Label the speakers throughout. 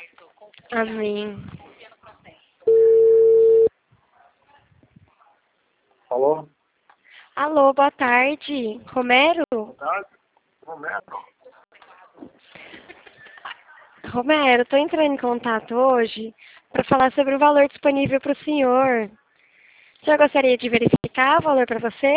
Speaker 1: Amém.
Speaker 2: Alô?
Speaker 1: Alô, boa tarde. Romero?
Speaker 2: Boa tarde. Romero.
Speaker 1: Romero, estou entrando em contato hoje para falar sobre o valor disponível para o senhor. O senhor gostaria de verificar o valor para você?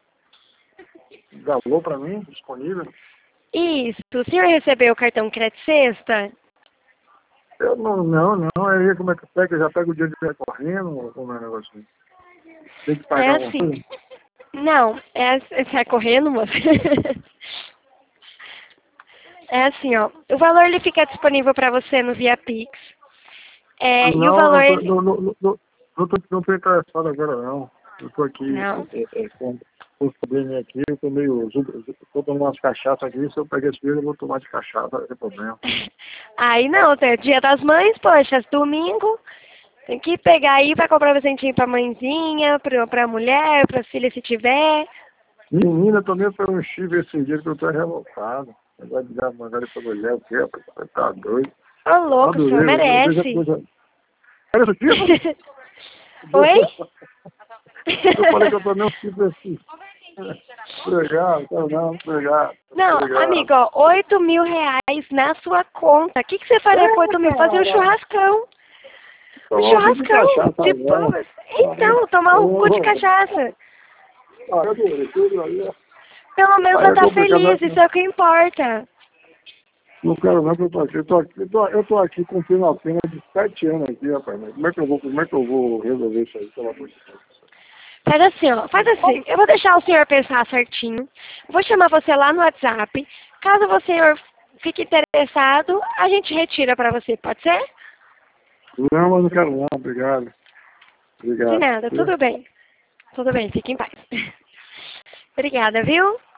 Speaker 2: Valor para mim, disponível?
Speaker 1: Isso. O senhor recebeu o cartão crédito sexta?
Speaker 2: Eu não. Aí como é que pega? Eu já pego o dia de correndo, como é o negócio? Tem que
Speaker 1: É
Speaker 2: pagar alguma
Speaker 1: assim.
Speaker 2: coisa?
Speaker 1: Não, sai correndo, moça? É assim, ó. O valor ele fica disponível para você no Via Pix. E o valor ele...
Speaker 2: Não tô interessado agora não. Eu tô aqui
Speaker 1: Não.
Speaker 2: com os problemas aqui, eu tô meio. Tô tomando umas cachaças aqui, se eu pegar esse dinheiro eu vou tomar de cachaça, não tem problema.
Speaker 1: Aí não, tem Dia das Mães, poxa, domingo. Tem que pegar aí pra comprar um presentinho pra mãezinha, pra mulher, pra filha se tiver.
Speaker 2: Menina, também foi um chifre esse dia que eu tô revoltado. Negócio de dar mandar pra mulher, o quê? Tá doido.
Speaker 1: Ô, louco, o senhor
Speaker 2: Adorei,
Speaker 1: merece.
Speaker 2: era isso aqui?
Speaker 1: Oi?
Speaker 2: Eu falei que eu tô nem um chifre assim. Obrigado, obrigado.
Speaker 1: Não, amigo, ó, R$ 8.000 na sua conta. O que você faria com 8.000? Fazer um churrascão. Um
Speaker 2: Tomar um pouco de
Speaker 1: churrascão
Speaker 2: cachaça
Speaker 1: de
Speaker 2: agora.
Speaker 1: boas. Então, tomar um cu de cachaça.
Speaker 2: Eu adorei, tudo aí.
Speaker 1: Pelo menos
Speaker 2: Aí
Speaker 1: você
Speaker 2: é
Speaker 1: tá
Speaker 2: complicado,
Speaker 1: feliz, isso é o que importa.
Speaker 2: não quero não que eu tô aqui. Eu tô aqui cumprindo a pena de 7 anos aqui, rapaz. Como é que eu vou resolver isso aí, pelo amor de Deus?
Speaker 1: Faz assim, ó, faz assim. Eu vou deixar o senhor pensar certinho. Vou chamar você lá no WhatsApp. Caso o senhor fique interessado, a gente retira pra você, pode ser?
Speaker 2: Não, mas não quero não, obrigado.
Speaker 1: De
Speaker 2: Obrigado.
Speaker 1: nada, tudo bem. Tudo bem, fique em paz. Obrigada, viu?